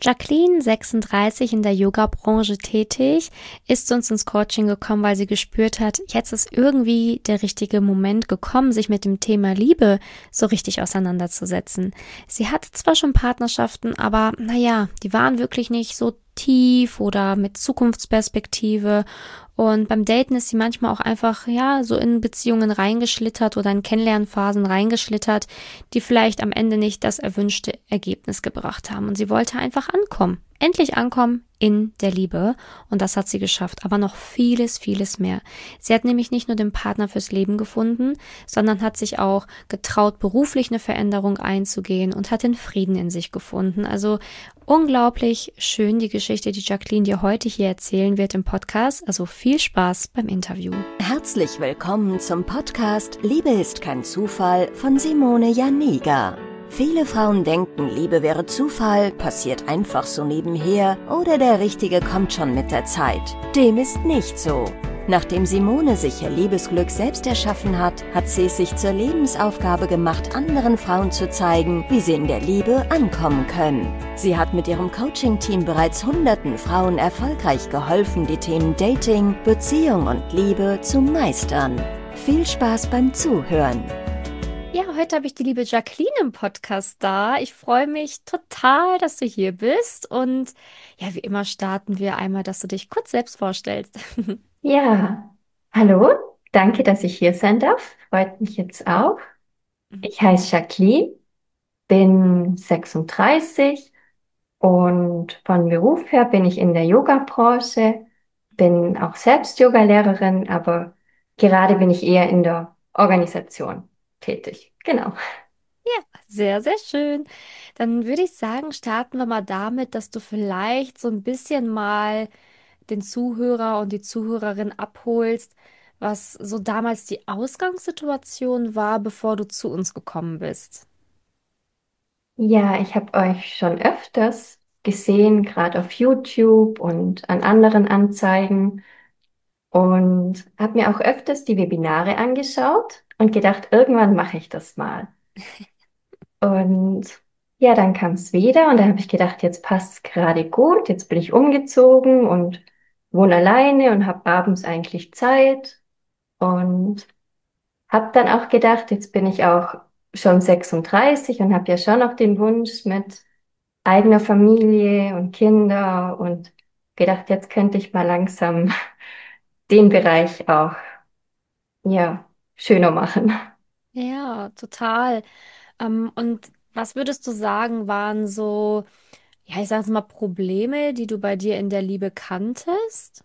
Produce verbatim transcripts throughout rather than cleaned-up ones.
Jacqueline, sechsunddreißig, in der Yoga-Branche tätig, ist zu uns ins Coaching gekommen, weil sie gespürt hat, jetzt ist irgendwie der richtige Moment gekommen, sich mit dem Thema Liebe so richtig auseinanderzusetzen. Sie hatte zwar schon Partnerschaften, aber naja, die waren wirklich nicht so tief oder mit Zukunftsperspektive. Und beim Daten ist sie manchmal auch einfach, ja, so in Beziehungen reingeschlittert oder in Kennenlernphasen reingeschlittert, die vielleicht am Ende nicht das erwünschte Ergebnis gebracht haben. Und sie wollte einfach ankommen. Endlich ankommen in der Liebe. Und das hat sie geschafft. Aber noch vieles, vieles mehr. Sie hat nämlich nicht nur den Partner fürs Leben gefunden, sondern hat sich auch getraut, beruflich eine Veränderung einzugehen und hat den Frieden in sich gefunden. Also unglaublich schön die Geschichte, die Jacqueline dir heute hier erzählen wird im Podcast. Also viel Spaß beim Interview. Herzlich willkommen zum Podcast Liebe ist kein Zufall von Simone Janiga. Viele Frauen denken, Liebe wäre Zufall, passiert einfach so nebenher oder der Richtige kommt schon mit der Zeit. Dem ist nicht so. Nachdem Simone sich ihr Liebesglück selbst erschaffen hat, hat sie es sich zur Lebensaufgabe gemacht, anderen Frauen zu zeigen, wie sie in der Liebe ankommen können. Sie hat mit ihrem Coaching-Team bereits hunderten Frauen erfolgreich geholfen, die Themen Dating, Beziehung und Liebe zu meistern. Viel Spaß beim Zuhören! Ja, heute habe ich die liebe Jacqueline im Podcast da. Ich freue mich total, dass du hier bist. Und ja, wie immer starten wir einmal, dass du dich kurz selbst vorstellst. Ja, hallo, danke, dass ich hier sein darf. Freut mich jetzt auch. Ich heiße Jacqueline, bin sechsunddreißig und von Beruf her bin ich in der Yoga-Branche, bin auch selbst Yogalehrerin, aber gerade bin ich eher in der Organisation tätig. Genau. Ja, sehr, sehr schön. Dann würde ich sagen, starten wir mal damit, dass du vielleicht so ein bisschen mal den Zuhörer und die Zuhörerin abholst, was so damals die Ausgangssituation war, bevor du zu uns gekommen bist. Ja, ich habe euch schon öfters gesehen, gerade auf YouTube und an anderen Anzeigen. Und habe mir auch öfters die Webinare angeschaut und gedacht, irgendwann mache ich das mal. Und ja, dann kam es wieder und da habe ich gedacht, jetzt passt es gerade gut, jetzt bin ich umgezogen und wohne alleine und habe abends eigentlich Zeit und habe dann auch gedacht, jetzt bin ich auch schon sechsunddreißig und habe ja schon noch den Wunsch mit eigener Familie und Kinder und gedacht, jetzt könnte ich mal langsam den Bereich auch ja, schöner machen. Ja, total. Ähm, und was würdest du sagen, waren so, ja, ich sage mal, Probleme, die du bei dir in der Liebe kanntest?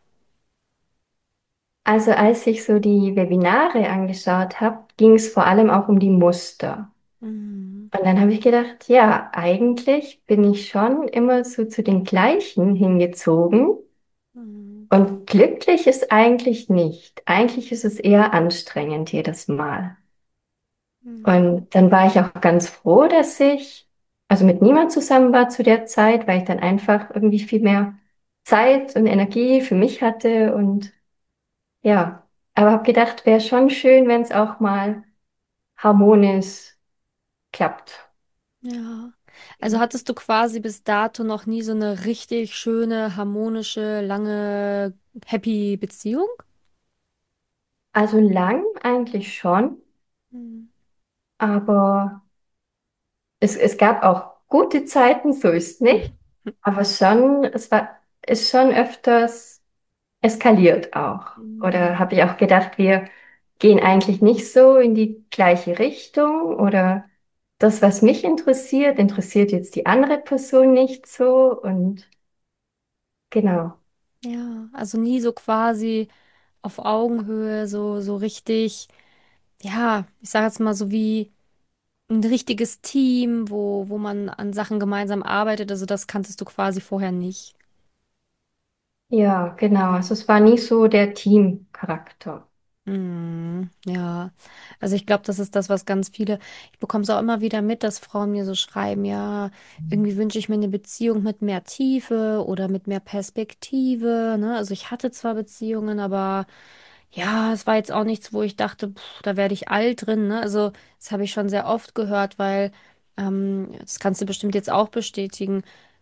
Also als ich so die Webinare angeschaut habe, ging es vor allem auch um die Muster. Mhm. Und dann habe ich gedacht, ja, eigentlich bin ich schon immer so zu den gleichen hingezogen Mhm. und glücklich ist eigentlich nicht. Eigentlich ist es eher anstrengend jedes Mal. Mhm. Und dann war ich auch ganz froh, dass ich also mit niemand zusammen war zu der Zeit, weil ich dann einfach irgendwie viel mehr Zeit und Energie für mich hatte und ja, aber habe gedacht, wäre schon schön, wenn es auch mal harmonisch klappt. Ja. Also hattest du quasi bis dato noch nie so eine richtig schöne, harmonische, lange, happy Beziehung? Also lang eigentlich schon, Mhm. aber es, es gab auch gute Zeiten, so ist nicht. Aber schon, es war, ist schon öfters eskaliert auch. Oder Mhm. habe ich auch gedacht, wir gehen eigentlich nicht so in die gleiche Richtung oder das, was mich interessiert, interessiert jetzt die andere Person nicht so und genau. Ja, also nie so quasi auf Augenhöhe, so, so richtig, ja, ich sage jetzt mal so wie ein richtiges Team, wo, wo man an Sachen gemeinsam arbeitet. Also das kanntest du quasi vorher nicht. Ja, genau. Also es war nie so der Teamcharakter. Mm, ja, also ich glaube, das ist das, was ganz viele, ich bekomme es auch immer wieder mit, dass Frauen mir so schreiben, ja, irgendwie wünsche ich mir eine Beziehung mit mehr Tiefe oder mit mehr Perspektive, ne? Also ich hatte zwar Beziehungen, aber ja, es war jetzt auch nichts, wo ich dachte, pff, da werde ich alt drin, ne? Also das habe ich schon sehr oft gehört, weil, ähm, das kannst du bestimmt jetzt auch bestätigen.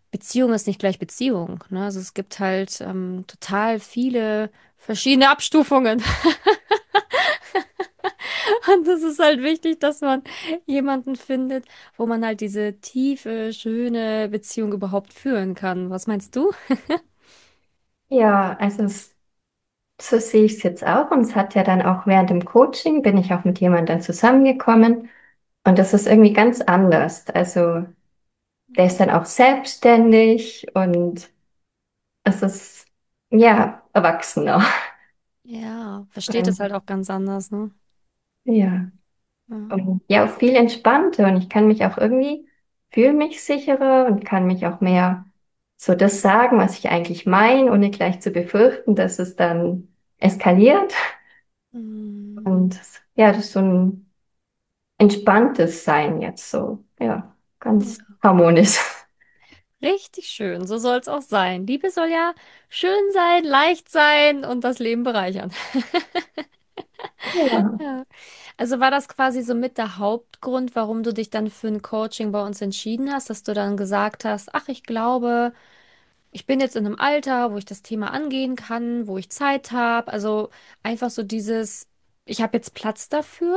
Beziehung ist nicht gleich Beziehung, ne? Also es gibt halt ähm, total viele verschiedene Abstufungen. Und es ist halt wichtig, dass man jemanden findet, wo man halt diese tiefe, schöne Beziehung überhaupt führen kann. Was meinst du? Ja, also es, so sehe ich es jetzt auch. Und es hat ja dann auch während dem Coaching, bin ich auch mit jemandem zusammengekommen. Und das ist irgendwie ganz anders. Also der ist dann auch selbstständig und es ist, ja, erwachsener. Ja, versteht es halt Und, auch ganz anders, ne? ja. Ja. Und ja, auch viel entspannter und ich kann mich auch irgendwie, fühle mich sicherer und kann mich auch mehr so das sagen, was ich eigentlich meine, ohne gleich zu befürchten, dass es dann eskaliert. Mm, Und ja, das ist so ein entspanntes Sein jetzt so, ja, ganz ja. harmonisch. Richtig schön, so soll es auch sein. Liebe soll ja schön sein, leicht sein und das Leben bereichern. Ja. Ja. Also war das quasi so mit der Hauptgrund, warum du dich dann für ein Coaching bei uns entschieden hast, dass du dann gesagt hast, ach, ich glaube, ich bin jetzt in einem Alter, wo ich das Thema angehen kann, wo ich Zeit habe. Also einfach so dieses, ich habe jetzt Platz dafür.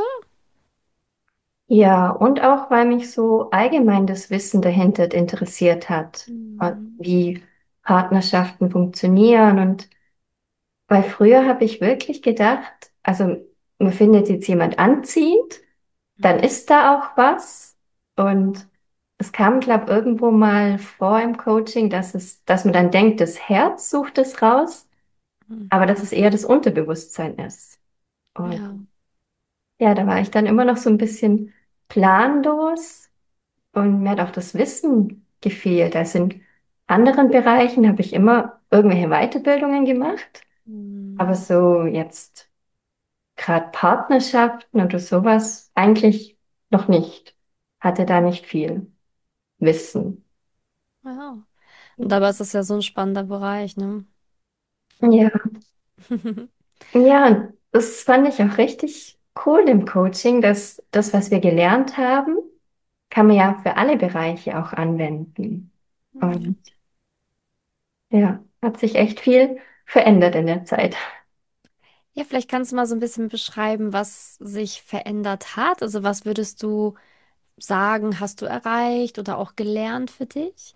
Ja, und auch, weil mich so allgemein das Wissen dahinter interessiert hat, äh, Mhm. wie Partnerschaften funktionieren. Und weil früher habe ich wirklich gedacht, also man findet jetzt jemand anziehend, dann ist da auch was. Und es kam, glaube irgendwo mal vor im Coaching, dass es, dass man dann denkt, das Herz sucht es raus, aber Mhm. dass es eher das Unterbewusstsein ist. Und Ja. ja, da war ich dann immer noch so ein bisschen planlos. Und mir hat auch das Wissen gefehlt. Also in anderen Bereichen habe ich immer irgendwelche Weiterbildungen gemacht, aber Mhm. so jetzt gerade Partnerschaften oder sowas eigentlich noch nicht. Hatte da nicht viel Wissen. Ja. Und dabei ist es ja so ein spannender Bereich, ne? Ja, ja, und das fand ich auch richtig cool im Coaching, dass das, was wir gelernt haben, kann man ja für alle Bereiche auch anwenden. Ja. Und ja, hat sich echt viel verändert in der Zeit. Ja, vielleicht kannst du mal so ein bisschen beschreiben, was sich verändert hat. Also was würdest du sagen, hast du erreicht oder auch gelernt für dich?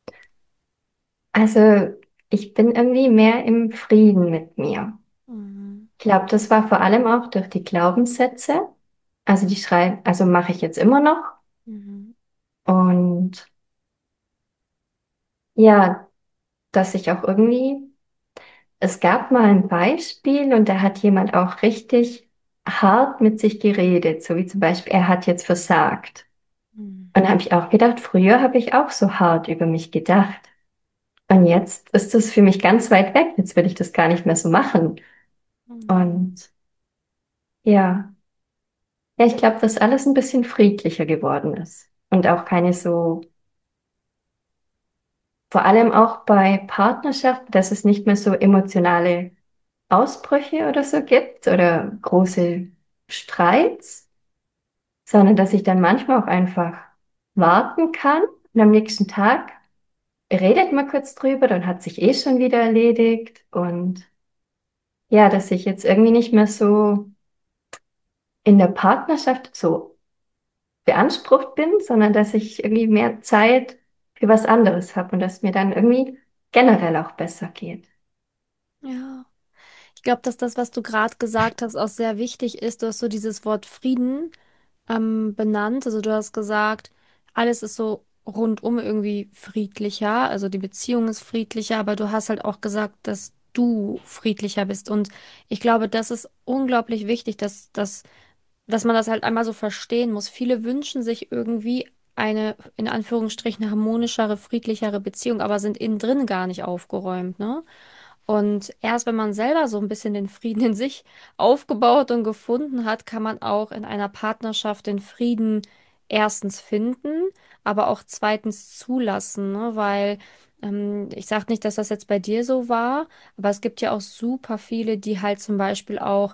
Also ich bin irgendwie mehr im Frieden mit mir. Mhm. Ich glaube, das war vor allem auch durch die Glaubenssätze. Also die schreiben, also mache ich jetzt immer noch. Mhm. Und ja, dass ich auch irgendwie, es gab mal ein Beispiel und da hat jemand auch richtig hart mit sich geredet, so wie zum Beispiel, er hat jetzt versagt. Mhm. Und da habe ich auch gedacht, früher habe ich auch so hart über mich gedacht. Und jetzt ist das für mich ganz weit weg. Jetzt will ich das gar nicht mehr so machen. Mhm. Und ja. Ja, ich glaube, dass alles ein bisschen friedlicher geworden ist. Und auch keine so, vor allem auch bei Partnerschaften, dass es nicht mehr so emotionale Ausbrüche oder so gibt oder große Streits, sondern dass ich dann manchmal auch einfach warten kann und am nächsten Tag redet man kurz drüber, dann hat sich eh schon wieder erledigt und ja, dass ich jetzt irgendwie nicht mehr so in der Partnerschaft so beansprucht bin, sondern dass ich irgendwie mehr Zeit für was anderes habe und dass mir dann irgendwie generell auch besser geht. Ja. Ich glaube, dass das, was du gerade gesagt hast, auch sehr wichtig ist. Du hast so dieses Wort Frieden ähm, benannt. Also du hast gesagt, alles ist so rundum irgendwie friedlicher. Also die Beziehung ist friedlicher, aber du hast halt auch gesagt, dass du friedlicher bist. Und ich glaube, das ist unglaublich wichtig, dass, dass, dass man das halt einmal so verstehen muss. Viele wünschen sich irgendwie eine, in Anführungsstrichen, harmonischere, friedlichere Beziehung, aber sind innen drin gar nicht aufgeräumt, ne? Und erst wenn man selber so ein bisschen den Frieden in sich aufgebaut und gefunden hat, kann man auch in einer Partnerschaft den Frieden erstens finden, aber auch zweitens zulassen, ne? Weil ähm, ich sage nicht, dass das jetzt bei dir so war, aber es gibt ja auch super viele, die halt zum Beispiel auch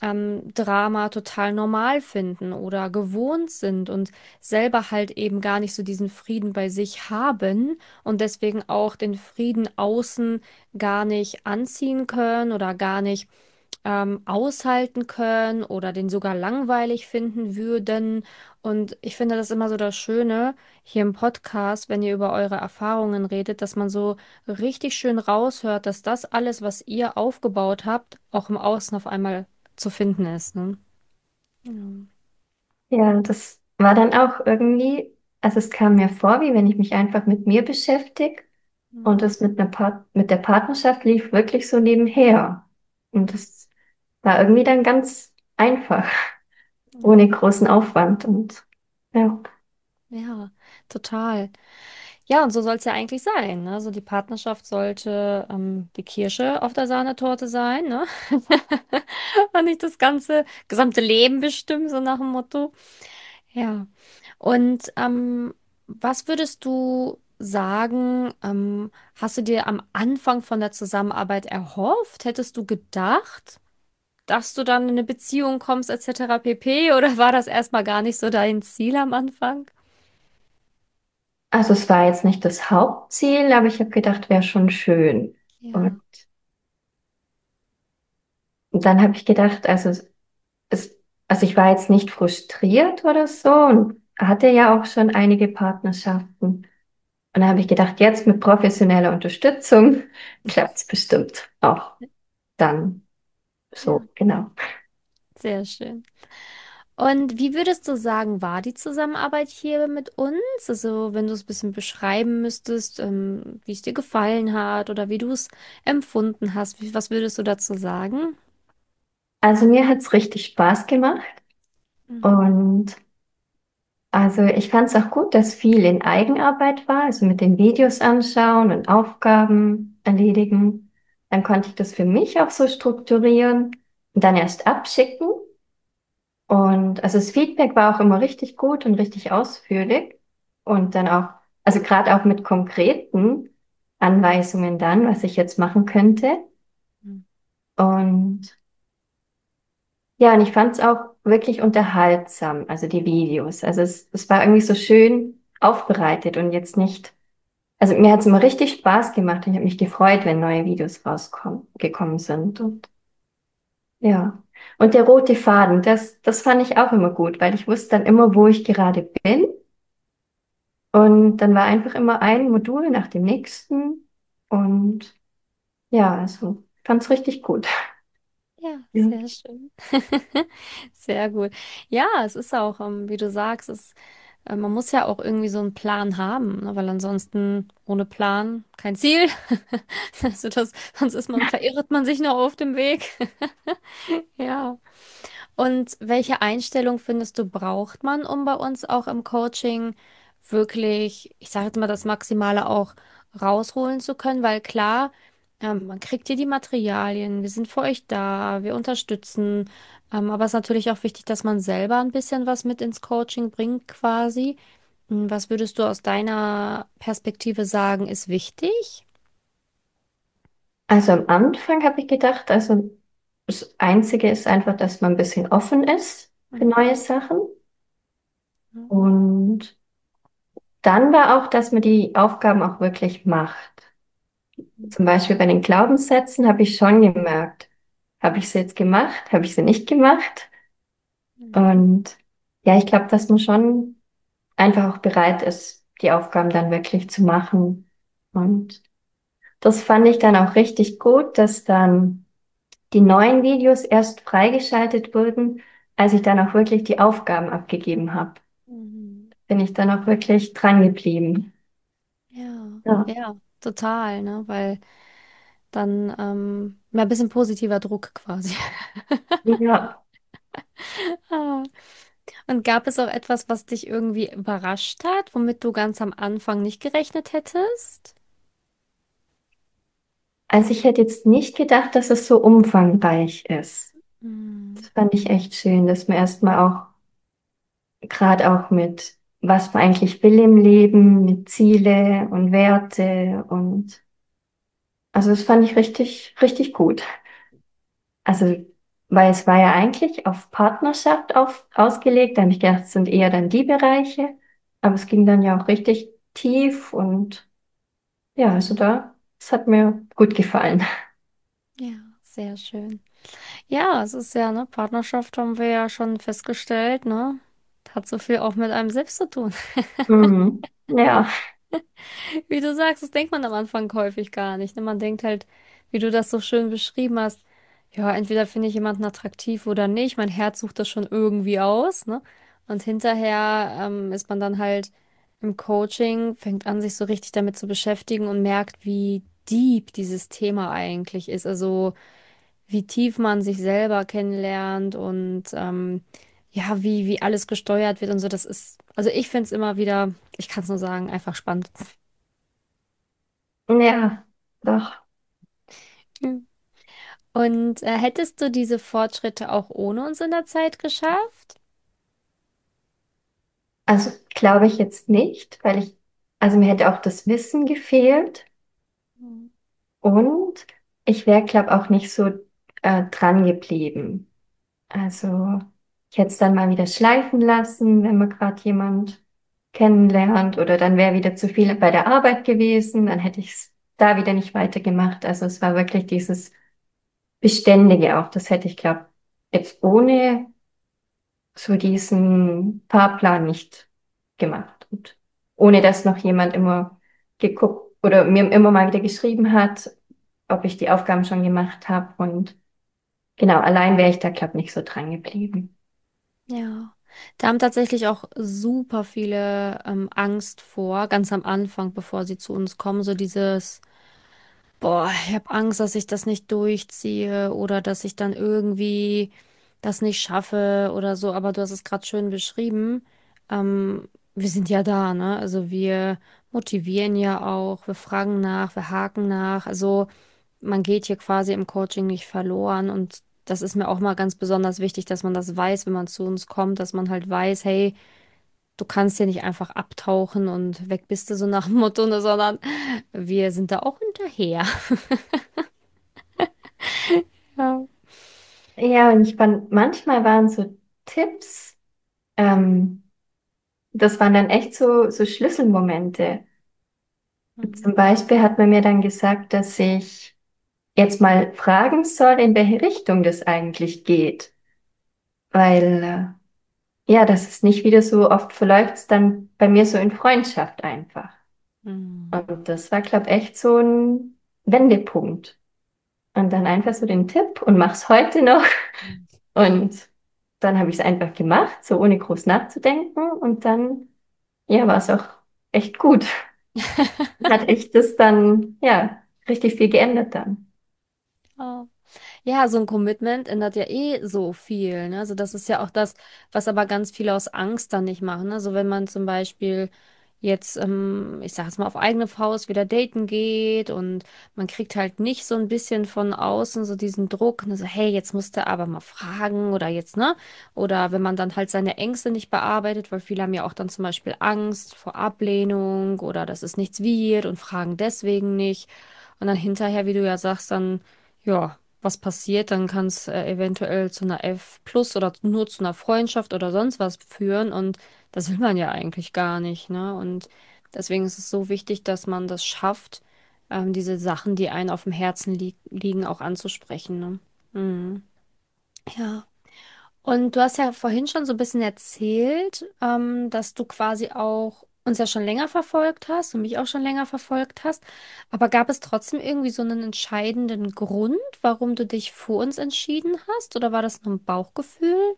ähm, Drama total normal finden oder gewohnt sind und selber halt eben gar nicht so diesen Frieden bei sich haben und deswegen auch den Frieden außen gar nicht anziehen können oder gar nicht ähm, aushalten können oder den sogar langweilig finden würden. Und ich finde das immer so das Schöne hier im Podcast, wenn ihr über eure Erfahrungen redet, dass man so richtig schön raushört, dass das alles, was ihr aufgebaut habt, auch im Außen auf einmal zu finden ist, ne? Ja. Ja, das war dann auch irgendwie, also es kam mir vor, wie wenn ich mich einfach mit mir beschäftige und Mhm. das mit einer Part mit der Partnerschaft lief wirklich so nebenher. Und das war irgendwie dann ganz einfach, ohne großen Aufwand und ja. Ja, total. Ja, und so soll es ja eigentlich sein, ne? Also die Partnerschaft sollte ähm, die Kirsche auf der Sahnetorte sein, ne? Und nicht das ganze, gesamte Leben bestimmen, so nach dem Motto. Ja. Und ähm, was würdest du sagen, ähm, hast du dir am Anfang von der Zusammenarbeit erhofft? Hättest du gedacht, dass du dann in eine Beziehung kommst, et cetera pp. Oder war das erstmal gar nicht so dein Ziel am Anfang? Also es war jetzt nicht das Hauptziel, aber ich habe gedacht, wäre schon schön. Und, Ja. und dann habe ich gedacht, also es, also ich war jetzt nicht frustriert oder so und hatte ja auch schon einige Partnerschaften. Und dann habe ich gedacht, jetzt mit professioneller Unterstützung klappt es bestimmt auch dann Ja, so, genau. sehr schön. Und wie würdest du sagen, war die Zusammenarbeit hier mit uns? Also, wenn du es ein bisschen beschreiben müsstest, ähm, wie es dir gefallen hat oder wie du es empfunden hast, wie, was würdest du dazu sagen? Also mir hat es richtig Spaß gemacht Mhm. und also ich fand es auch gut, dass viel in Eigenarbeit war, also mit den Videos anschauen und Aufgaben erledigen. Dann konnte ich das für mich auch so strukturieren und dann erst abschicken. Und also das Feedback war auch immer richtig gut und richtig ausführlich. Und dann auch, also gerade auch mit konkreten Anweisungen dann, was ich jetzt machen könnte. Und ja, und ich fand es auch wirklich unterhaltsam, also die Videos. Also es, es war irgendwie so schön aufbereitet und jetzt nicht, also mir hat es immer richtig Spaß gemacht und ich habe mich gefreut, wenn neue Videos rauskommen, gekommen sind. Und ja. Und der rote Faden, das, das fand ich auch immer gut, weil ich wusste dann immer, wo ich gerade bin. Und dann war einfach immer ein Modul nach dem nächsten. Und ja, also fand es richtig gut. Ja, Ja. sehr schön. Sehr gut. Ja, es ist auch, ähm, wie du sagst, es, äh, man muss ja auch irgendwie so einen Plan haben, ne? Weil ansonsten ohne Plan kein Ziel. Also das, sonst ist man, verirrt man sich noch auf dem Weg. Ja. Und welche Einstellung findest du, braucht man, um bei uns auch im Coaching wirklich, ich sage jetzt mal, das Maximale auch rausholen zu können? Weil klar, ähm, man kriegt hier die Materialien, wir sind für euch da, wir unterstützen. Ähm, aber es ist natürlich auch wichtig, dass man selber ein bisschen was mit ins Coaching bringt, quasi. Hm, Was würdest du aus deiner Perspektive sagen, ist wichtig? Also am Anfang habe ich gedacht, also das Einzige ist einfach, dass man ein bisschen offen ist für Mhm. neue Sachen. Und dann war auch, dass man die Aufgaben auch wirklich macht. Zum Beispiel bei den Glaubenssätzen habe ich schon gemerkt, habe ich sie jetzt gemacht, habe ich sie nicht gemacht? Und ja, ich glaube, dass man schon einfach auch bereit ist, die Aufgaben dann wirklich zu machen. Und das fand ich dann auch richtig gut, dass dann die neuen Videos erst freigeschaltet wurden, als ich dann auch wirklich die Aufgaben abgegeben habe. Mhm. Bin ich dann auch wirklich dran geblieben. Ja, Ja, ja, total, ne? Weil dann ähm, mehr ein bisschen positiver Druck quasi. ja. Ah. Und gab es auch etwas, was dich irgendwie überrascht hat, womit du ganz am Anfang nicht gerechnet hättest? Also ich hätte jetzt nicht gedacht, dass es so umfangreich ist. Das Hm. fand ich echt schön, dass man erstmal auch, gerade auch mit, was man eigentlich will im Leben, mit Ziele und Werte und, also das fand ich richtig, richtig gut. Also weil es war ja eigentlich auf Partnerschaft auf, ausgelegt. Da habe ich gedacht, es sind eher dann die Bereiche. Aber es ging dann ja auch richtig tief und ja, also da, es hat mir gut gefallen. Ja, sehr schön. Ja, es ist ja, ne, Partnerschaft haben wir ja schon festgestellt, ne? Hat so viel auch mit einem selbst zu tun. Mhm. Ja, Wie du sagst, das denkt man am Anfang häufig gar nicht. Ne? Man denkt halt, wie du das so schön beschrieben hast, ja, entweder finde ich jemanden attraktiv oder nicht. Mein Herz sucht das schon irgendwie aus, ne? Und hinterher ähm, ist man dann halt im Coaching, fängt an, sich so richtig damit zu beschäftigen und merkt, wie deep dieses Thema eigentlich ist. Also wie tief man sich selber kennenlernt und ähm, ja, wie, wie alles gesteuert wird und so. Das ist, also ich finde es immer wieder, ich kann es nur sagen, einfach spannend. ja, doch. Mhm. Und äh, hättest du diese Fortschritte auch ohne uns in der Zeit geschafft? Also glaube ich jetzt nicht, weil ich, also mir hätte auch das Wissen gefehlt Mhm. und ich wäre, glaube auch nicht so äh, dran geblieben. Also ich hätte es dann mal wieder schleifen lassen, wenn man gerade jemand kennenlernt oder dann wäre wieder zu viel bei der Arbeit gewesen, dann hätte ich es da wieder nicht weitergemacht. Also es war wirklich dieses Beständige auch. Das hätte ich, glaube jetzt ohne so diesen Fahrplan nicht gemacht. Und ohne dass noch jemand immer geguckt oder mir immer mal wieder geschrieben hat, ob ich die Aufgaben schon gemacht habe. Und genau, allein wäre ich da, glaube nicht so dran geblieben. Ja, da haben tatsächlich auch super viele ähm, Angst vor, ganz am Anfang, bevor sie zu uns kommen, so dieses, boah, ich habe Angst, dass ich das nicht durchziehe oder dass ich dann irgendwie das nicht schaffe oder so. Aber du hast es gerade schön beschrieben. Ähm, wir sind ja da, ne? Also wir motivieren ja auch, wir fragen nach, wir haken nach. Also man geht hier quasi im Coaching nicht verloren und das ist mir auch mal ganz besonders wichtig, dass man das weiß, wenn man zu uns kommt, dass man halt weiß, hey, du kannst hier nicht einfach abtauchen und weg bist du so nach dem Motto, ne, sondern wir sind da auch hinterher. Ja. Ja, und ich fand, manchmal waren so Tipps, ähm, das waren dann echt so, so Schlüsselmomente. Mhm. Zum Beispiel hat man mir dann gesagt, dass ich jetzt mal fragen soll, in welche Richtung das eigentlich geht. Weil, äh, ja, dass es nicht wieder so oft verläuft, es dann bei mir so in Freundschaft einfach. Mhm. Und das war, glaube ich, echt so ein Wendepunkt. Und dann einfach so den Tipp und mach's heute noch. Und dann habe ich es einfach gemacht, so ohne groß nachzudenken. Und dann, ja, war es auch echt gut. Hat echt das dann, ja, richtig viel geändert dann. Ja. Ja, so ein Commitment ändert ja eh so viel, ne? Also das ist ja auch das, was aber ganz viele aus Angst dann nicht machen. Also wenn man zum Beispiel jetzt, ähm, ich sag es mal, auf eigene Faust wieder daten geht und man kriegt halt nicht so ein bisschen von außen so diesen Druck, ne? So, hey, jetzt musst du aber mal fragen oder jetzt, ne? Oder wenn man dann halt seine Ängste nicht bearbeitet, weil viele haben ja auch dann zum Beispiel Angst vor Ablehnung oder dass es nichts wird und fragen deswegen nicht. Und dann hinterher, wie du ja sagst, dann ja, was passiert, dann kann es äh, eventuell zu einer F plus oder nur zu einer Freundschaft oder sonst was führen und das will man ja eigentlich gar nicht, ne? Und deswegen ist es so wichtig, dass man das schafft, ähm, diese Sachen, die einem auf dem Herzen li liegen, auch anzusprechen, ne? Mhm. Ja. Und du hast ja vorhin schon so ein bisschen erzählt, ähm, dass du quasi auch uns ja schon länger verfolgt hast und mich auch schon länger verfolgt hast. Aber gab es trotzdem irgendwie so einen entscheidenden Grund, warum du dich für uns entschieden hast? Oder war das nur ein Bauchgefühl?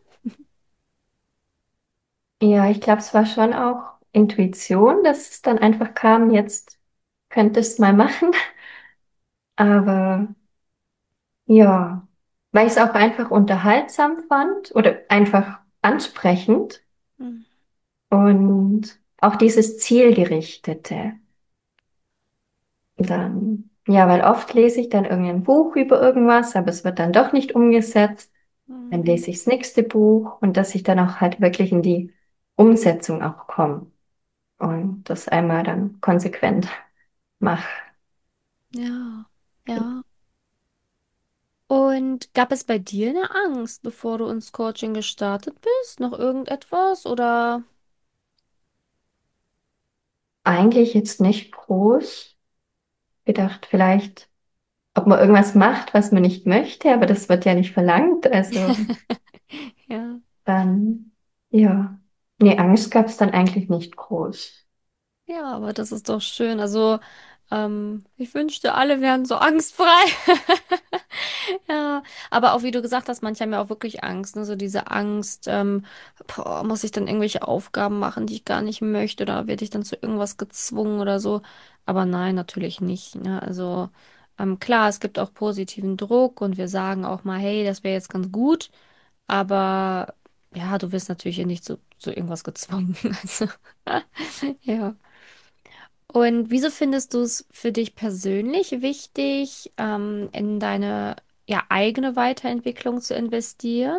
Ja, ich glaube, es war schon auch Intuition, dass es dann einfach kam, jetzt könntest mal machen. Aber ja, weil ich es auch einfach unterhaltsam fand oder einfach ansprechend Mhm. und auch dieses Zielgerichtete. Dann, ja, weil oft lese ich dann irgendein Buch über irgendwas, aber es wird dann doch nicht umgesetzt. Dann Mhm. lese ich das nächste Buch und dass ich dann auch halt wirklich in die Umsetzung auch komme und das einmal dann konsequent mache. Ja, ja. Und gab es bei dir eine Angst, bevor du ins Coaching gestartet bist? Noch irgendetwas? Oder? Eigentlich jetzt nicht groß gedacht, vielleicht, ob man irgendwas macht, was man nicht möchte, aber das wird ja nicht verlangt. Also Ja. dann, ja. Nee, Angst gab es dann eigentlich nicht groß. Ja, aber das ist doch schön. Also, ähm, ich wünschte, alle wären so angstfrei. Ja, aber auch wie du gesagt hast, manche haben ja auch wirklich Angst, ne? So diese Angst, ähm, boah, muss ich dann irgendwelche Aufgaben machen, die ich gar nicht möchte, oder werde ich dann zu irgendwas gezwungen oder so? Aber nein, natürlich nicht, ne? Also, ähm, klar, es gibt auch positiven Druck und wir sagen auch mal, hey, das wäre jetzt ganz gut, aber ja, du wirst natürlich hier nicht zu, zu irgendwas gezwungen. Also, ja. Und wieso findest du es für dich persönlich wichtig, ähm, in deine ja, eigene Weiterentwicklung zu investieren?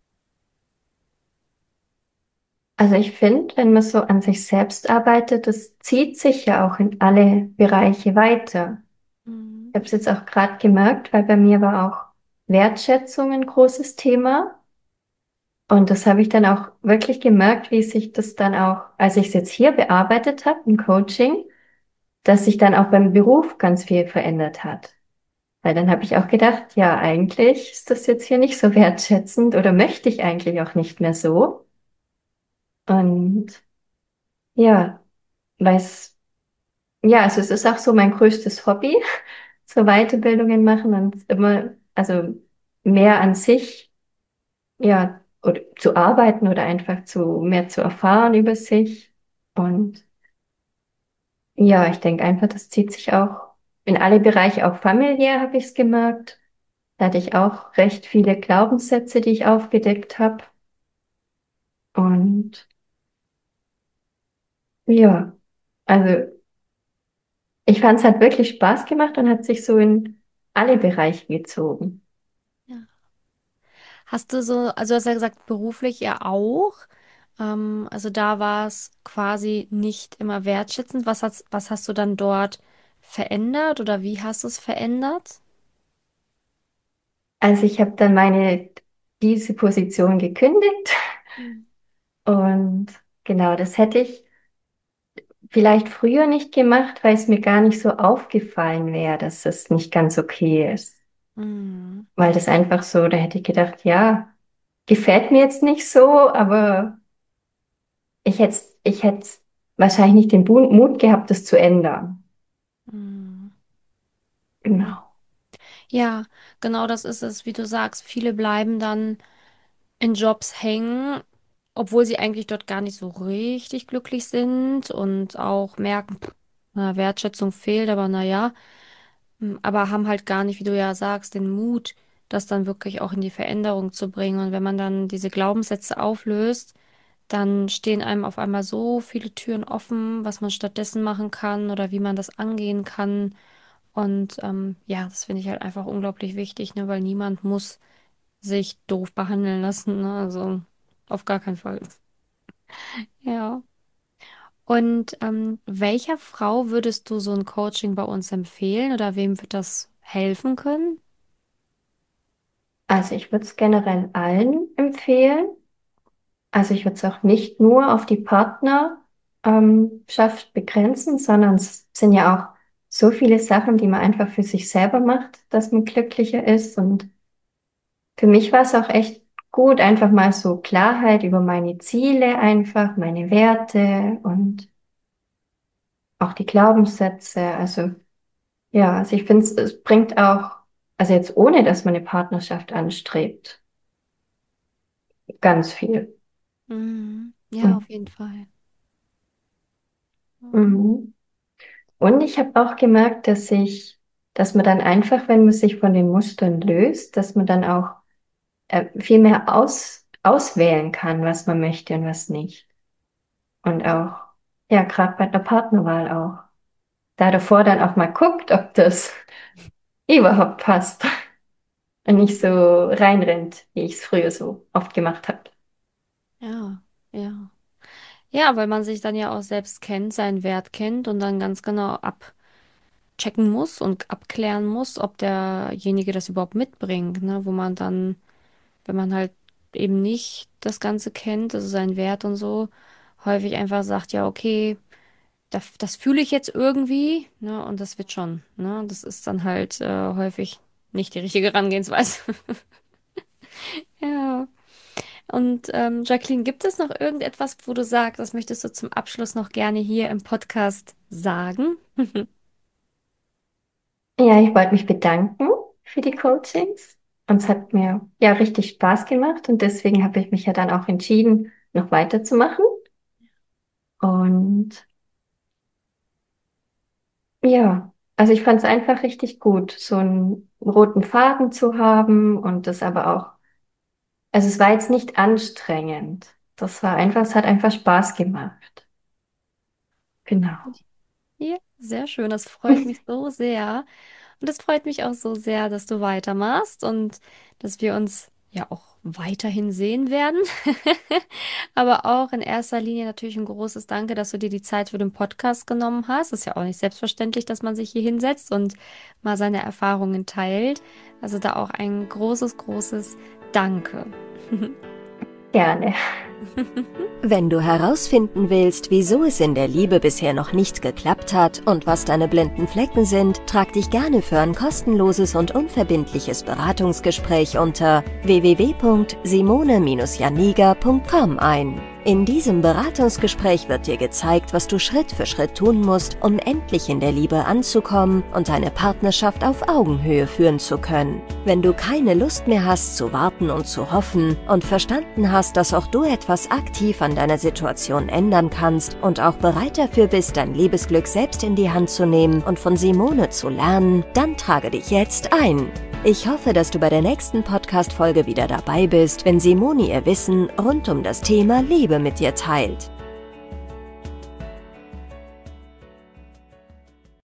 Also ich finde, wenn man so an sich selbst arbeitet, das zieht sich ja auch in alle Bereiche weiter. Mhm. Ich habe es jetzt auch gerade gemerkt, weil bei mir war auch Wertschätzung ein großes Thema. Und das habe ich dann auch wirklich gemerkt, wie sich das dann auch, als ich es jetzt hier bearbeitet habe im Coaching, dass sich dann auch beim Beruf ganz viel verändert hat. Weil dann habe ich auch gedacht, ja, eigentlich ist das jetzt hier nicht so wertschätzend oder möchte ich eigentlich auch nicht mehr so. Und ja, weil es, ja, also es ist auch so mein größtes Hobby, so Weiterbildungen machen und immer, also mehr an sich, ja, oder zu arbeiten oder einfach zu, mehr zu erfahren über sich. Und ja, ich denke einfach, das zieht sich auch in alle Bereiche, auch familiär habe ich es gemerkt. Da hatte ich auch recht viele Glaubenssätze, die ich aufgedeckt habe. Und ja, also ich fand es hat wirklich Spaß gemacht und hat sich so in alle Bereiche gezogen. Ja. Hast du so, also du hast ja gesagt, beruflich ja auch. Ähm, also da war es quasi nicht immer wertschätzend. Was hast, was hast du dann dort verändert oder wie hast du es verändert? Also ich habe dann meine, diese Position gekündigt Mhm. und genau, das hätte ich vielleicht früher nicht gemacht, weil es mir gar nicht so aufgefallen wäre, dass es nicht ganz okay ist. Mhm. Weil das einfach so, da hätte ich gedacht, ja, gefällt mir jetzt nicht so, aber ich hätte, ich hätte wahrscheinlich nicht den Bu- Mut gehabt, das zu ändern. Mhm. Genau. Ja, genau das ist es, wie du sagst. Viele bleiben dann in Jobs hängen, obwohl sie eigentlich dort gar nicht so richtig glücklich sind und auch merken, pff, na, Wertschätzung fehlt, aber naja, aber haben halt gar nicht, wie du ja sagst, den Mut, das dann wirklich auch in die Veränderung zu bringen. Und wenn man dann diese Glaubenssätze auflöst, dann stehen einem auf einmal so viele Türen offen, was man stattdessen machen kann oder wie man das angehen kann. Und ähm, ja, das finde ich halt einfach unglaublich wichtig, ne, weil niemand muss sich doof behandeln lassen, ne? Also auf gar keinen Fall. Ja. Und ähm, welcher Frau würdest du so ein Coaching bei uns empfehlen oder wem wird das helfen können? Also ich würde es generell allen empfehlen. Also ich würde es auch nicht nur auf die Partnerschaft ähm, Schaft begrenzen, sondern es sind ja auch so viele Sachen, die man einfach für sich selber macht, dass man glücklicher ist. Und für mich war es auch echt gut, einfach mal so Klarheit über meine Ziele, einfach meine Werte und auch die Glaubenssätze. Also ja, also ich finde, es es bringt auch, also jetzt ohne, dass man eine Partnerschaft anstrebt, ganz viel. Mhm. Ja, Und, auf jeden Fall. mhm. Und ich habe auch gemerkt, dass ich, dass man dann einfach, wenn man sich von den Mustern löst, dass man dann auch äh, viel mehr aus, auswählen kann, was man möchte und was nicht. Und auch, ja, gerade bei der Partnerwahl auch. Da davor dann auch mal guckt, ob das überhaupt passt und nicht so reinrennt, wie ich es früher so oft gemacht habe. Ja, ja. Ja, weil man sich dann ja auch selbst kennt, seinen Wert kennt und dann ganz genau checken muss und abklären muss, ob derjenige das überhaupt mitbringt, ne? Wo man dann, wenn man halt eben nicht das Ganze kennt, also seinen Wert und so, häufig einfach sagt, ja, okay, das, das fühle ich jetzt irgendwie, ne? Und das wird schon, ne? Das ist dann halt äh, häufig nicht die richtige Herangehensweise. Ja. Und ähm, Jacqueline, gibt es noch irgendetwas, wo du sagst, das möchtest du zum Abschluss noch gerne hier im Podcast sagen? Ja, ich wollte mich bedanken für die Coachings. Und es hat mir ja richtig Spaß gemacht und deswegen habe ich mich ja dann auch entschieden, noch weiterzumachen. Und ja, also ich fand es einfach richtig gut, so einen roten Faden zu haben und das aber auch, also es war jetzt nicht anstrengend. Das war einfach, es hat einfach Spaß gemacht. Genau. Ja, sehr schön. Das freut mich so sehr. Und es freut mich auch so sehr, dass du weitermachst und dass wir uns ja auch weiterhin sehen werden. Aber auch in erster Linie natürlich ein großes Danke, dass du dir die Zeit für den Podcast genommen hast. Ist ja auch nicht selbstverständlich, dass man sich hier hinsetzt und mal seine Erfahrungen teilt. Also da auch ein großes, großes Danke. Gerne. Wenn du herausfinden willst, wieso es in der Liebe bisher noch nicht geklappt hat und was deine blinden Flecken sind, trag dich gerne für ein kostenloses und unverbindliches Beratungsgespräch unter w w w punkt simone janiga punkt com ein. In diesem Beratungsgespräch wird dir gezeigt, was du Schritt für Schritt tun musst, um endlich in der Liebe anzukommen und deine Partnerschaft auf Augenhöhe führen zu können. Wenn du keine Lust mehr hast zu warten und zu hoffen und verstanden hast, dass auch du etwas aktiv an deiner Situation ändern kannst und auch bereit dafür bist, dein Liebesglück selbst in die Hand zu nehmen und von Simone zu lernen, dann trage dich jetzt ein. Ich hoffe, dass du bei der nächsten Podcast-Folge wieder dabei bist, wenn Simone ihr Wissen rund um das Thema Liebe mit dir teilt.